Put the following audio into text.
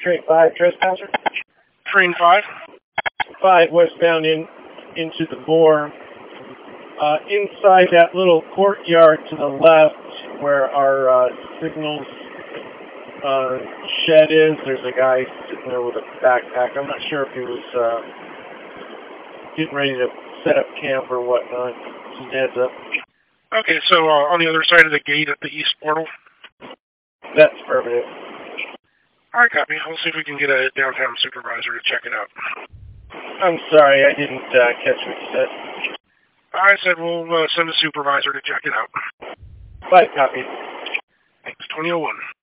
Train 5, trespasser. Train 5. 5 westbound into the bore. Inside that little courtyard to the left where our signals shed is, there's a guy sitting there with a backpack. I'm not sure if he was getting ready to set up camp or whatnot. Some heads up. Okay, so on the other side of the gate at the east portal? That's affirmative. Alright, copy. I'll see if we can get a downtown supervisor to check it out. I'm sorry, I didn't catch what you said. I said we'll send a supervisor to check it out. 5 copy. Thanks, 2001.